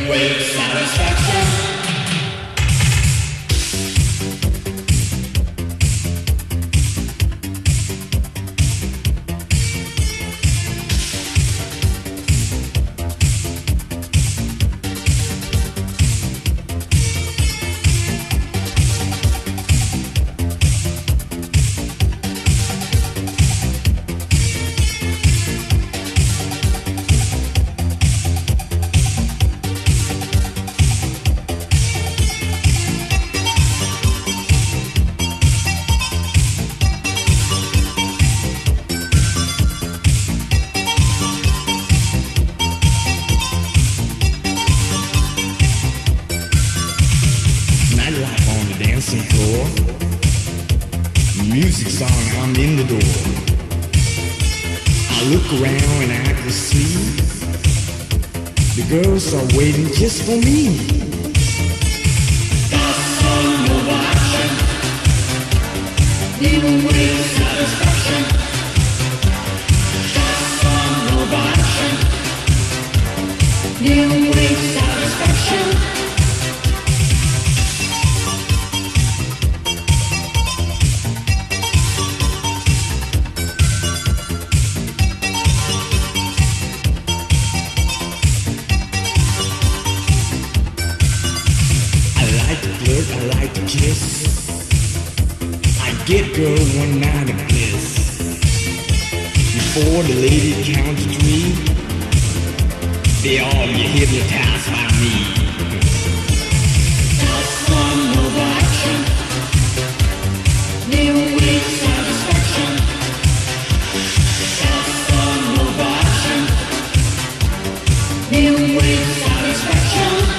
wave satisfaction. Dancing floor, music's on, I'm in the door. I look around and I can see the girls are waiting just for me. That's all no action, new wave satisfaction. That's all no action, new wave satisfaction. I like to kiss. I get girl one night of bliss. Before the lady counts to three, they all get hypnotized by me. That's one no action, new wave satisfaction. That's one no action, new wave satisfaction.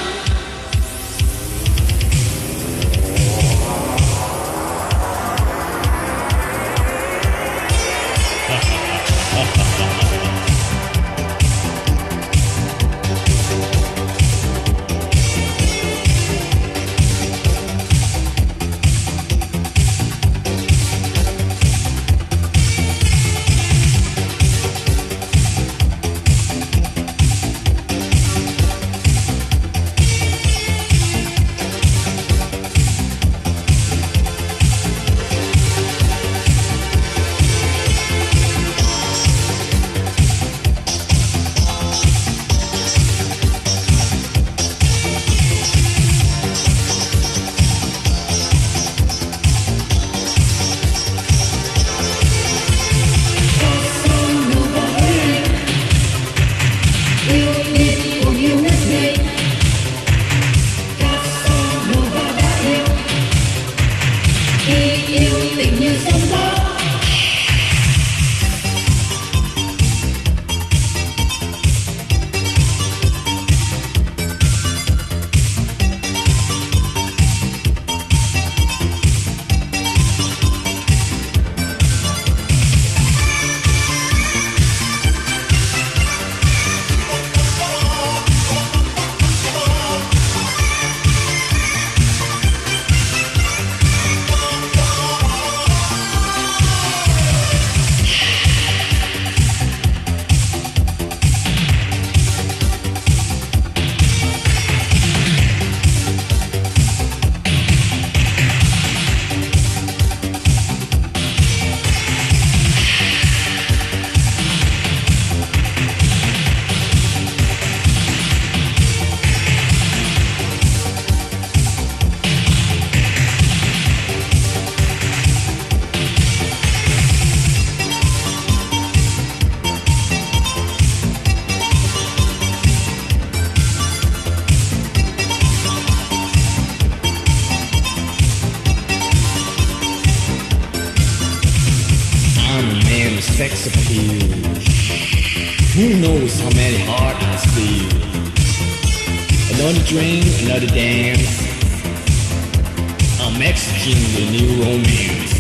Sex appeal. Who knows how many hearts I steal? Another drink, another dance. I'm executing the new romance.